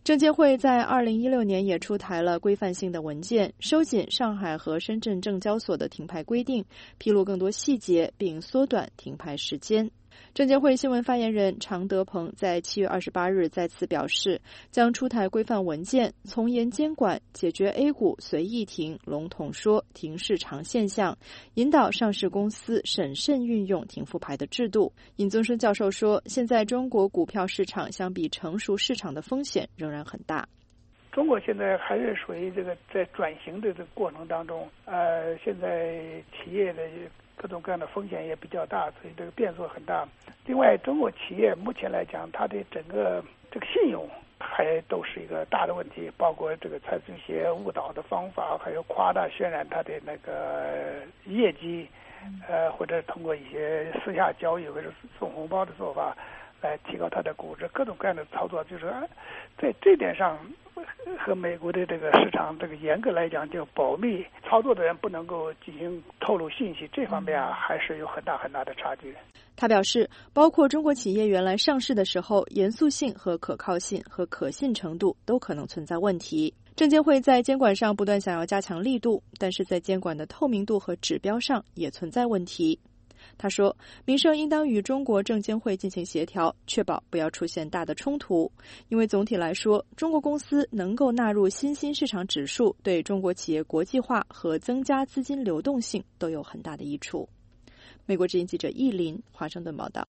证监会在二零一六年也出台了规范性的文件，收紧上海和深圳证交所的停牌规定，披露更多细节，并缩短停牌时间。证监会新闻发言人常德鹏在七月二十八日再次表示，将出台规范文件，从严监管，解决 A 股随意停、笼统说、停市场现象，引导上市公司审慎运用停复牌的制度。尹宗生教授说，现在中国股票市场相比成熟市场的风险仍然很大。 中国现在还是属于这个在转型的这个过程当中，呃，现在企业的各种各样的风险也比较大，所以这个变数很大。另外，中国企业目前来讲，它的整个这个信用还都是一个大的问题，包括这个采取一些误导的方法，还有夸大渲染它的那个业绩，呃，或者通过一些私下交易或者送红包的做法来提高它的估值，各种各样的操作，就是在这点上和美国的这个市场这个严格来讲就保密，操作的人不能够进行透露信息，这方面啊还是有很大很大的差距。 他表示，包括中国企业原来上市的时候，严肃性和可靠性和可信程度都可能存在问题。证监会在监管上不断想要加强力度，但是在监管的透明度和指标上也存在问题。他说，民生应当与中国证监会进行协调，确保不要出现大的冲突。因为总体来说，中国公司能够纳入新兴市场指数，对中国企业国际化和增加资金流动性都有很大的益处。美国之音记者易林华盛顿报道。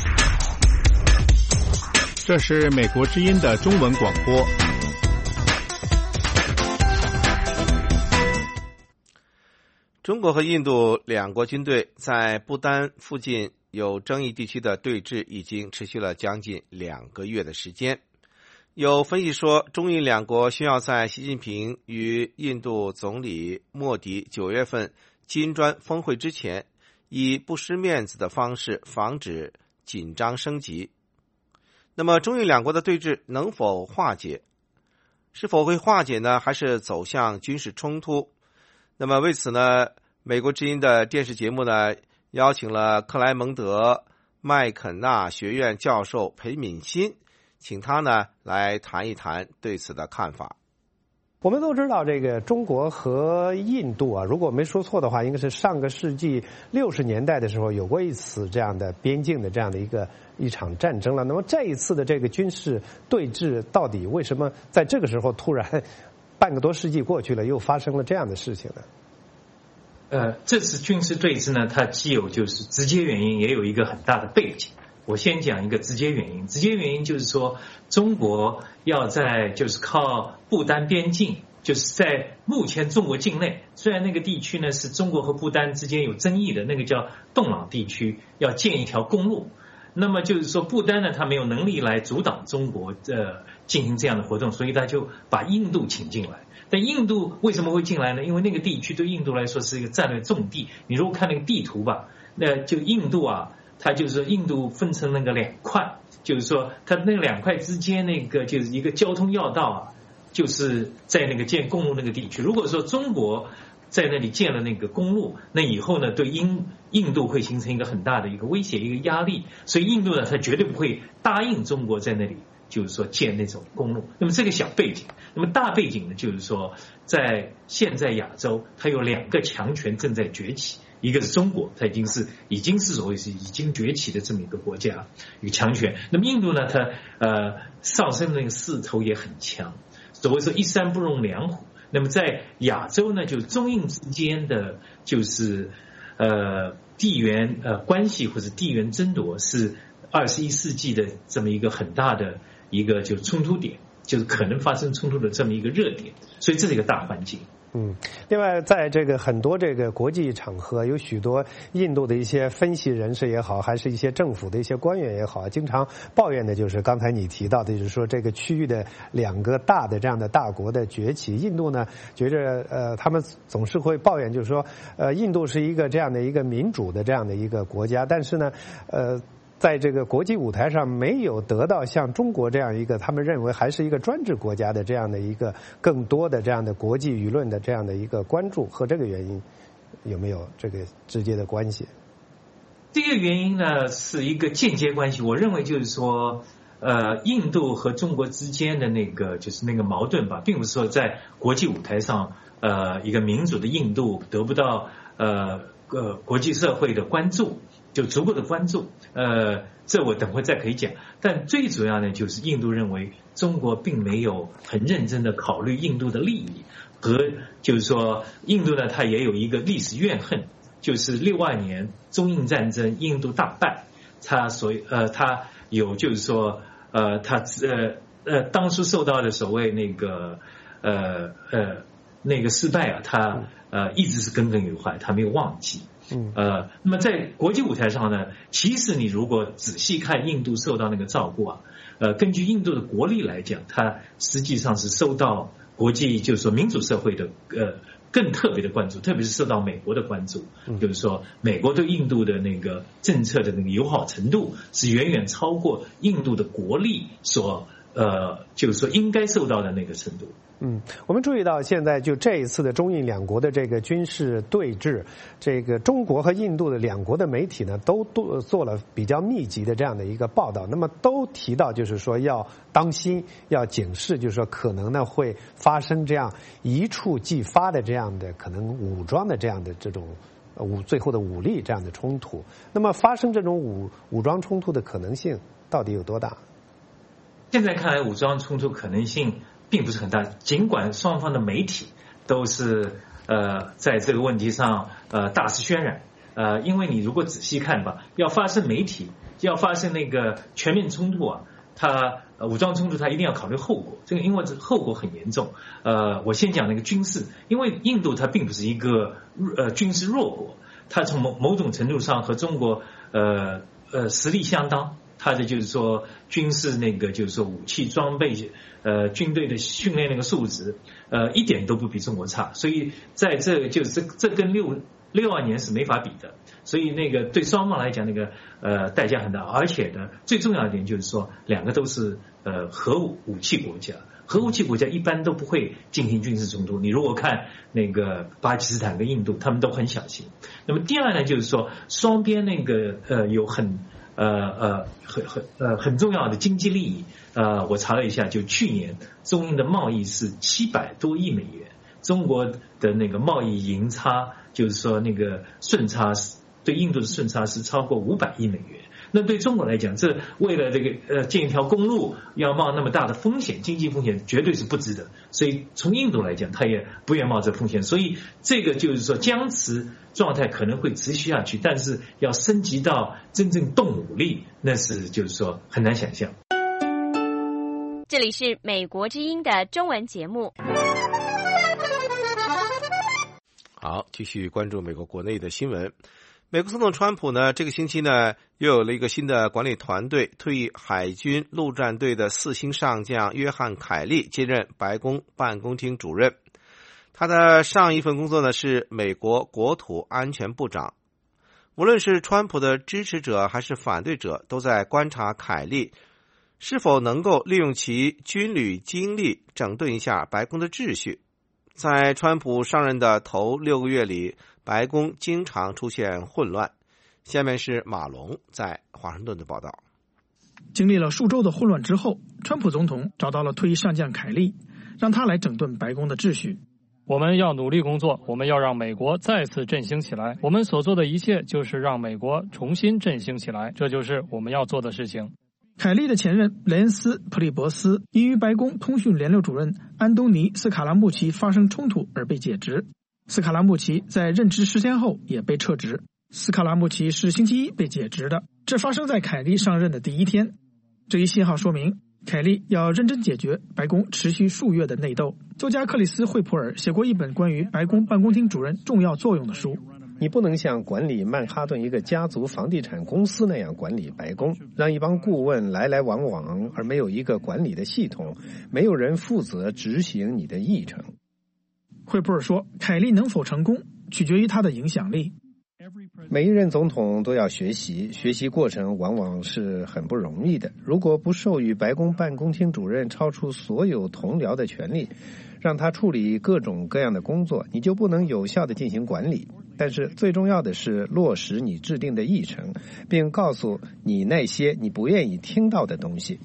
这是美国之音的中文广播。 中国和印度两国军队在不丹附近有争议地区的对峙已经持续了将近两个月的时间。有分析说，中印两国需要在习近平与印度总理莫迪九月份金砖峰会之前，以不失面子的方式防止紧张升级。那么中印两国的对峙能否化解？是否会化解呢？还是走向军事冲突？那么为此呢，美国之音的电视节目呢，邀请了克莱蒙德麦肯纳学院教授裴敏欣，请他呢来谈一谈对此的看法。 我们都知道，这个中国和印度啊，如果没说错的话，应该是上个世纪六十年代的时候有过一次这样的边境的这样的一个一场战争了。那么这一次的这个军事对峙，到底为什么在这个时候突然半个多世纪过去了，又发生了这样的事情呢？ 呃，这次军事对峙呢，它既有就是直接原因，也有一个很大的背景。我先讲一个直接原因，直接原因就是说，中国要在就是靠不丹边境，就是在目前中国境内，虽然那个地区呢是中国和不丹之间有争议的，那个叫洞朗地区，要建一条公路。那么就是说，不丹呢，他没有能力来阻挡中国呃进行这样的活动，所以他就把印度请进来。但印度为什么会进来呢？因为那个地区对印度来说是一个战略重地。你如果看那个地图吧，那就印度啊，它就是说印度分成那个两块，就是说它那两块之间那个就是一个交通要道啊，就是在那个建公路那个地区。如果说中国在那里建了那个公路，那以后呢，对印印度会形成一个很大的一个威胁，一个压力。所以印度呢，它绝对不会答应中国在那里就是说建那种公路。那么这个小背景，那么大背景呢，就是说在现在亚洲，它有两个强权正在崛起。一个是中国，它已经是已经是所谓是已经崛起的这么一个国家，一个强权。那么印度呢，它呃上升的那个势头也很强，所谓说一山不容两虎。那么在亚洲呢，就中印之间的就是呃地缘呃关系或者地缘争夺是二十一世纪的这么一个很大的一个就冲突点，就是可能发生冲突的这么一个热点，所以这是一个大环境。 嗯，另外，在这个很多这个国际场合，有许多印度的一些分析人士也好，还是一些政府的一些官员也好，经常抱怨的就是刚才你提到的，就是说这个区域的两个大的这样的大国的崛起。印度呢，觉着呃，他们总是会抱怨，就是说，呃，印度是一个这样的一个民主的这样的一个国家，但是呢，呃。在这个国际舞台上没有得到像中国这样一个他们认为还是一个专制国家的这样的一个更多的这样的国际舆论的这样的一个关注，和这个原因有没有这个直接的关系？ 这个原因呢是一个间接关系。我认为就是说， 呃，印度和中国之间的那个就是那个矛盾吧，并不是说在国际舞台上，呃，一个民主的印度得不到呃呃国际社会的关注，就足够的关注，呃，这我等会再可以讲。但最主要呢，就是印度认为中国并没有很认真的考虑印度的利益，和就是说印度呢，它也有一个历史怨恨，就是六二年中印战争，印度大败，它所以呃它。有就是说，呃，他呃呃当初受到的所谓那个呃呃那个失败啊，他呃一直是耿耿于怀，他没有忘记。嗯。呃，那么在国际舞台上呢，其实你如果仔细看印度受到那个照顾啊，呃，根据印度的国力来讲，它实际上是受到国际就是说民主社会的呃。更特别的关注，特别是受到美国的关注，就是说美国对印度的那个政策的那个友好程度是远远超过印度的国力所呃，就是说应该受到的那个程度。 嗯，我们注意到现在就这一次的中印两国的这个军事对峙，这个中国和印度的两国的媒体呢，都都做了比较密集的这样的一个报道，那么都提到就是说要当心，要警示，就是说可能呢会发生这样一触即发的这样的可能武装的这样的这种武最后的武力这样的冲突。那么发生这种武武装冲突的可能性到底有多大？ 现在看来，武装冲突可能性并不是很大，尽管双方的媒体都是呃在这个问题上呃大肆渲染，呃，因为你如果仔细看吧，要发生媒体，要发生那个全面冲突啊，它呃武装冲突它一定要考虑后果，这个因为这后果很严重。呃，我先讲那个军事，因为印度它并不是一个呃军事弱国，它从某某种程度上和中国呃呃实力相当。他的就是说军事那个就是说武器装备呃军队的训练那个素质呃一点都不比中国差，所以在这就是这跟六六二年是没法比的，所以那个对双方来讲那个呃代价很大，而且呢最重要一点就是说两个都是呃核武武器国家，核武器国家一般都不会进行军事冲突，你如果看那个巴基斯坦跟印度他们都很小心。那么第二呢就是说双边那个呃有很呃呃很很呃很重要的经济利益，呃我查了一下，就去年中印的贸易是七百多亿美元，中国的那个贸易盈差，就是说那个顺差对印度的顺差是超过五百亿美元。那对中国来讲，这为了这个呃建一条公路要冒那么大的风险，经济风险绝对是不值得。所以从印度来讲，他也不愿冒这风险。所以这个就是说僵持状态可能会持续下去，但是要升级到真正动武力，那是就是说很难想象。 这里是美国之音的中文节目。 好，继续关注美国国内的新闻。美国总统川普呢，这个星期呢又有了一个新的管理团队，退役海军陆战队的四星上将约翰·凯利接任白宫办公厅主任。他的上一份工作呢是美国国土安全部长。无论是川普的支持者还是反对者，都在观察凯利是否能够利用其军旅经历整顿一下白宫的秩序。在川普上任的头六个月里，白宫经常出现混乱。下面是马龙在华盛顿的报道。 经历了数周的混乱之后，川普总统找到了退役上将凯利，让他来整顿白宫的秩序。 我们要努力工作，我们要让美国再次振兴起来。我们所做的一切就是让美国重新振兴起来，这就是我们要做的事情。 凯利的前任雷恩斯·普利伯斯因与白宫通讯联络主任安东尼·斯卡拉穆奇发生冲突而被解职。斯卡拉穆奇在任职十天后也被撤职。斯卡拉穆奇是星期一被解职的，这发生在凯利上任的第一天。这一信号说明凯利要认真解决白宫持续数月的内斗。作家克里斯·惠普尔写过一本关于白宫办公厅主任重要作用的书。 你不能像管理曼哈顿一个家族房地产公司那样管理白宫，让一帮顾问来来往往，而没有一个管理的系统，没有人负责执行你的议程。 惠普尔说，凯利能否成功取决于他的影响力。 每一任总统都要学习，学习过程往往是很不容易的。如果不授予白宫办公厅主任超出所有同僚的权利，让他处理各种各样的工作，你就不能有效地进行管理。但是最重要的是落实你制定的议程，并告诉你那些你不愿意听到的东西。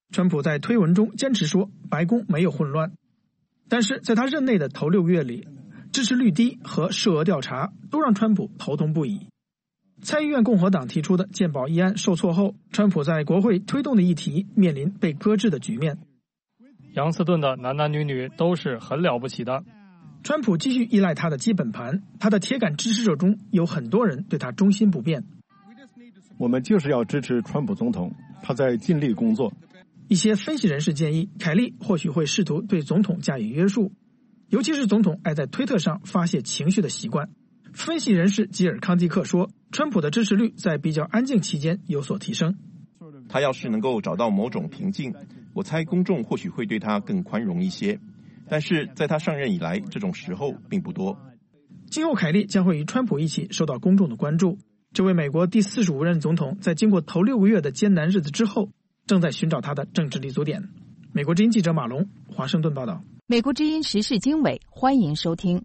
川普在推文中坚持说白宫没有混乱，但是在他任内的头六个月里，支持率低和涉俄调查都让川普头痛不已。参议院共和党提出的健保议案受挫后，川普在国会推动的议题面临被搁置的局面。 杨斯顿的男男女女都是很了不起的。 川普继续依赖他的基本盘，他的铁杆支持者中有很多人对他忠心不变。 我们就是要支持川普总统，他在尽力工作。 一些分析人士建议，凯利或许会试图对总统加以约束，尤其是总统爱在推特上发泄情绪的习惯。分析人士吉尔康蒂克说，川普的支持率在比较安静期间有所提升。 他要是能够找到某种平静，我猜公众或许会对他更宽容一些。但是在他上任以来，这种时候并不多。 今后凯利将会与川普一起受到公众的关注。这位美国第四十五任总统在经过头六个月的艰难日子之后，正在寻找他的政治立足点。美国之音记者马龙，华盛顿报道。 美国之音时事经纬，欢迎收听。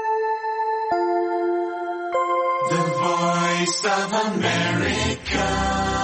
The Voice of America。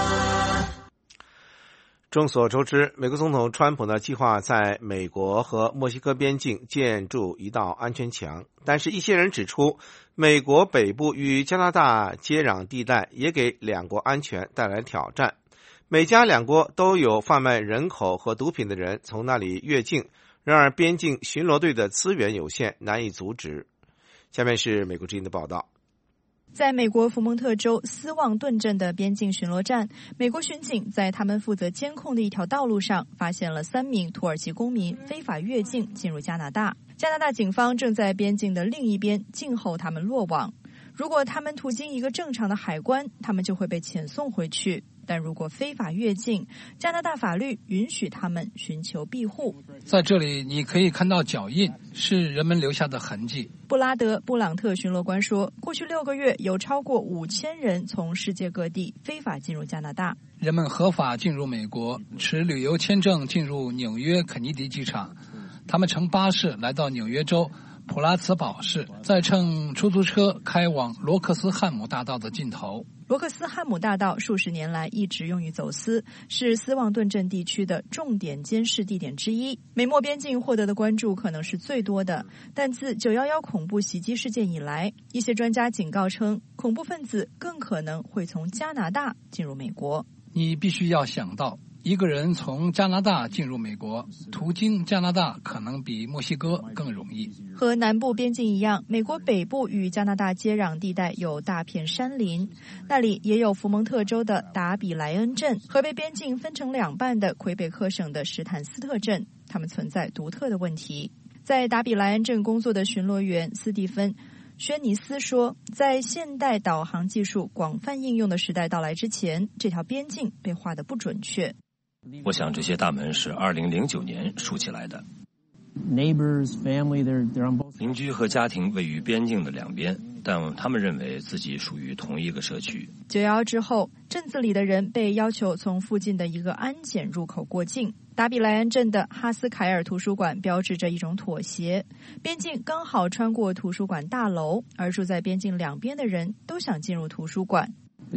众所周知，美国总统川普呢计划在美国和墨西哥边境建筑一道安全墙，但是一些人指出，美国北部与加拿大接壤地带也给两国安全带来挑战。美加两国都有贩卖人口和毒品的人从那里越境，然而边境巡逻队的资源有限，难以阻止。下面是美国之音的报道。 在美国福蒙特州斯旺顿镇的边境巡逻站，美国巡警在他们负责监控的一条道路上发现了三名土耳其公民非法越境进入加拿大。加拿大警方正在边境的另一边静候他们落网。如果他们途经一个正常的海关，他们就会被遣送回去。但如果非法越境，加拿大法律允许他们寻求庇护。 在这里你可以看到脚印，是人们留下的痕迹。 布拉德·布朗特巡逻官说，过去六个月有超过五千人从世界各地非法进入加拿大。 人们合法进入美国，持旅游签证进入纽约肯尼迪机场，他们乘巴士来到纽约州普拉茨堡市，再乘出租车开往罗克斯汉姆大道的尽头。 罗克斯汉姆大道数十年来一直用于走私，是斯旺顿镇地区的重点监视地点之一。美墨边境获得的关注可能是最多的，但自九一一恐怖袭击事件以来，一些专家警告称，恐怖分子更可能会从加拿大进入美国。 你必须要想到，一个人从加拿大进入美国，途经加拿大可能比墨西哥更容易。 和南部边境一样，美国北部与加拿大接壤地带有大片山林，那里也有福蒙特州的达比莱恩镇和被边境分成两半的魁北克省的史坦斯特镇，它们存在独特的问题。在达比莱恩镇工作的巡逻员斯蒂芬·轩尼斯说，在现代导航技术广泛应用的时代到来之前，这条边境被画得不准确。 我想这些大门是二零零九年竖起来的。邻居和家庭位于边境的两边，但他们认为自己属于同一个社区。 九一一之后，镇子里的人被要求从附近的一个安检入口过境。达比莱恩镇的哈斯凯尔图书馆标志着一种妥协，边境刚好穿过图书馆大楼，而住在边境两边的人都想进入图书馆。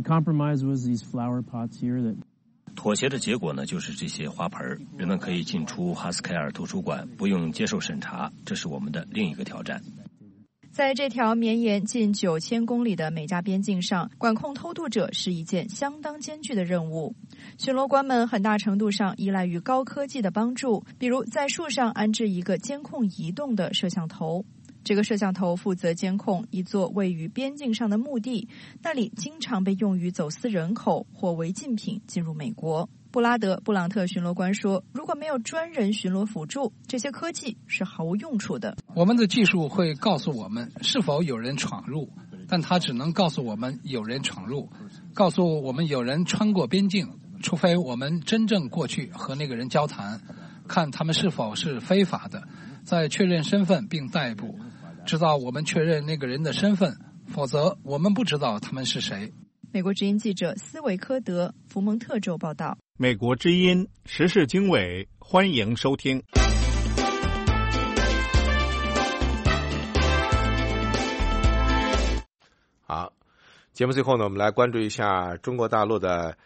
妥协的结果呢，就是这些花盆，人们可以进出哈斯凯尔图书馆，不用接受审查，这是我们的另一个挑战。 在这条绵延近九千公里的美加边境上，管控偷渡者是一件相当艰巨的任务。巡逻官们很大程度上依赖于高科技的帮助，比如在树上安置一个监控移动的摄像头。这个摄像头负责监控一座位于边境上的墓地，那里经常被用于走私人口或违禁品进入美国。布拉德·布朗特巡逻官说，如果没有专人巡逻辅助，这些科技是毫无用处的。 我们的技术会告诉我们是否有人闯入，但它只能告诉我们有人闯入，告诉我们有人穿过边境，除非我们真正过去和那个人交谈，看他们是否是非法的，再确认身份并逮捕，直到我们确认那个人的身份，否则我们不知道他们是谁。 美国之音记者斯维科德，福蒙特州报道。 美国之音时事经纬，欢迎收听。 好，节目最后呢，我们来关注一下中国大陆的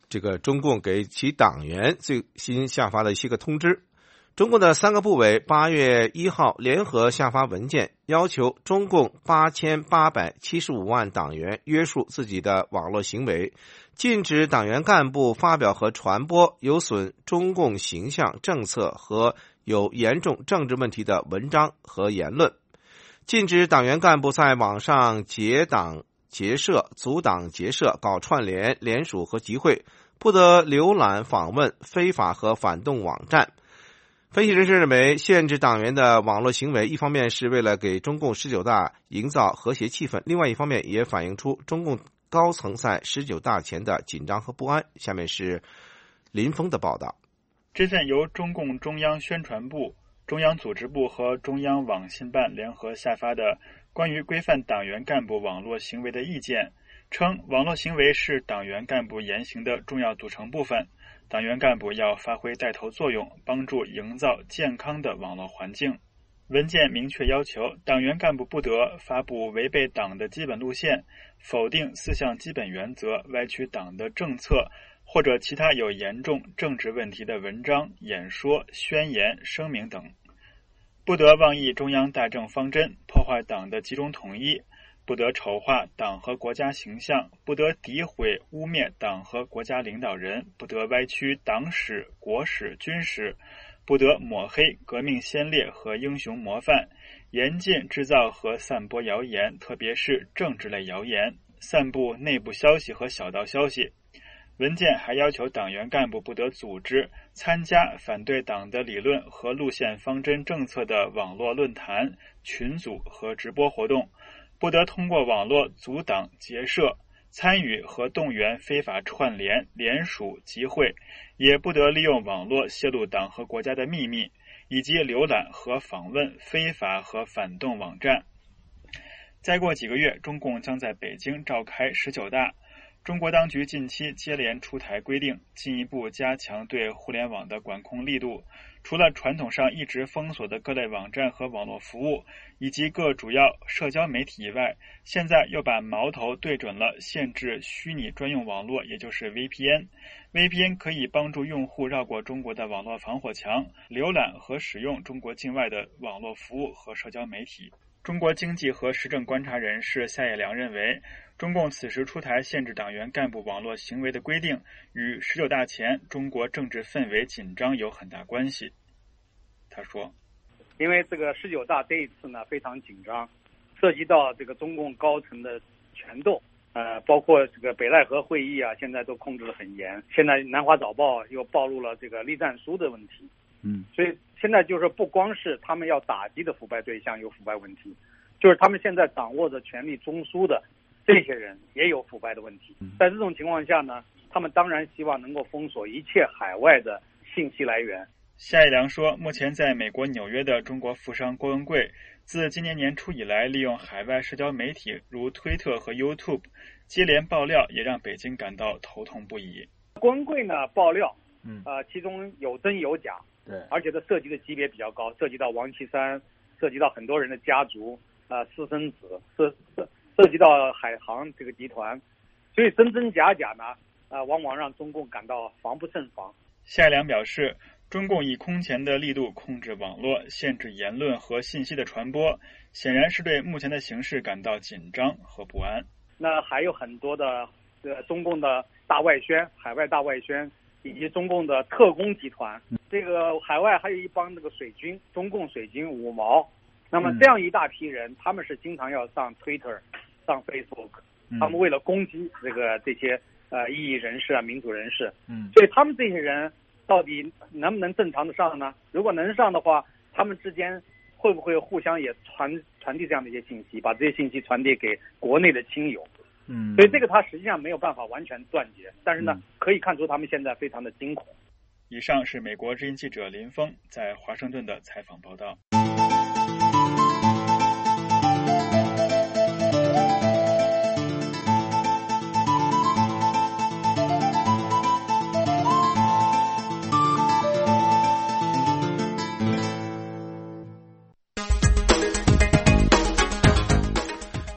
这个中共给其党员最新下发的一些个通知。中共的三个部委八月一号联合下发文件，要求中共八千八百七十五万党员约束自己的网络行为，禁止党员干部发表和传播有损中共形象、政策和有严重政治问题的文章和言论，禁止党员干部在网上结党结社、组党结社、搞串联、联署和集会，不得浏览、访问非法和反动网站。分析人士认为，限制党员的网络行为，一方面是为了给中共十九大营造和谐气氛，另外一方面也反映出中共高层在十九大前的紧张和不安。下面是林峰的报道。 这份由中共中央宣传部、中央组织部和中央网信办联合下发的关于规范党员干部网络行为的意见称，网络行为是党员干部言行的重要组成部分，党员干部要发挥带头作用，帮助营造健康的网络环境。文件明确要求，党员干部不得发布违背党的基本路线、否定四项基本原则、歪曲党的政策或者其他有严重政治问题的文章、演说、宣言、声明等，不得妄议中央大政方针，破坏党的集中统一，不得丑化党和国家形象，不得诋毁污蔑党和国家领导人，不得歪曲党史、国史、军史，不得抹黑革命先烈和英雄模范，严禁制造和散播谣言，特别是政治类谣言，散布内部消息和小道消息。文件还要求党员干部不得组织、参加反对党的理论和路线方针政策的网络论坛、群组和直播活动，不得通过网络组党结社，参与和动员非法串联、联署、集会，也不得利用网络泄露党和国家的秘密，以及浏览和访问非法和反动网站。再过几个月，中共将在北京召开十九大。中国当局近期接连出台规定，进一步加强对互联网的管控力度。除了传统上一直封锁的各类网站和网络服务，以及各主要社交媒体以外，现在又把矛头对准了限制虚拟专用网络，也就是 V P N。V P N 可以帮助用户绕过中国的网络防火墙，浏览和使用中国境外的网络服务和社交媒体。中国经济和时政观察人士夏野良认为，中共此时出台限制党员干部网络行为的规定，与十九大前中国政治氛围紧张有很大关系。他说， 因为这个十九大这一次呢非常紧张，涉及到这个中共高层的权斗，呃，包括这个北戴河会议啊，现在都控制得很严。现在南华早报又暴露了这个栗战书的问题，嗯，所以现在就是不光是他们要打击的腐败对象有腐败问题，就是他们现在掌握着权力中枢的这些人也有腐败的问题。在这种情况下呢，他们当然希望能够封锁一切海外的信息来源。 夏一良说，目前在美国纽约的中国富商郭文贵，自今年年初以来，利用海外社交媒体如推特和 YouTube 接连爆料，也让北京感到头痛不已。 郭文贵呢爆料，嗯，呃，其中有真有假，对，而且它涉及的级别比较高，涉及到王岐山，涉及到很多人的家族，呃，私生子，涉涉涉及到海航这个集团，所以真真假假呢，呃，往往让中共感到防不胜防。 夏一良表示，中共以空前的力度控制网络，限制言论和信息的传播，显然是对目前的形势感到紧张和不安。 那还有很多的呃中共的大外宣、海外大外宣，以及中共的特工集团。这个海外还有一帮这个水军，中共水军五毛。那么这样一大批人，他们是经常要上 Twitter、上 Facebook， 他们为了攻击这个这些呃异议人士啊、民主人士。嗯，所以他们这些人到底能不能正常的上呢？如果能上的话，他们之间会不会互相也传传递这样的一些信息，把这些信息传递给国内的亲友？嗯，所以这个他实际上没有办法完全断绝，但是呢，嗯、可以看出他们现在非常的惊恐。 以上是美国之音记者林峰在华盛顿的采访报道。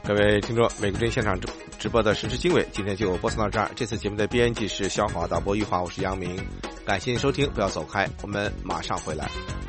各位听众，美国之音现场直直播的时事经纬今天就播送到这儿。这次节目的编辑是肖华，导播玉华，我是杨明，感谢您收听，不要走开，我们马上回来。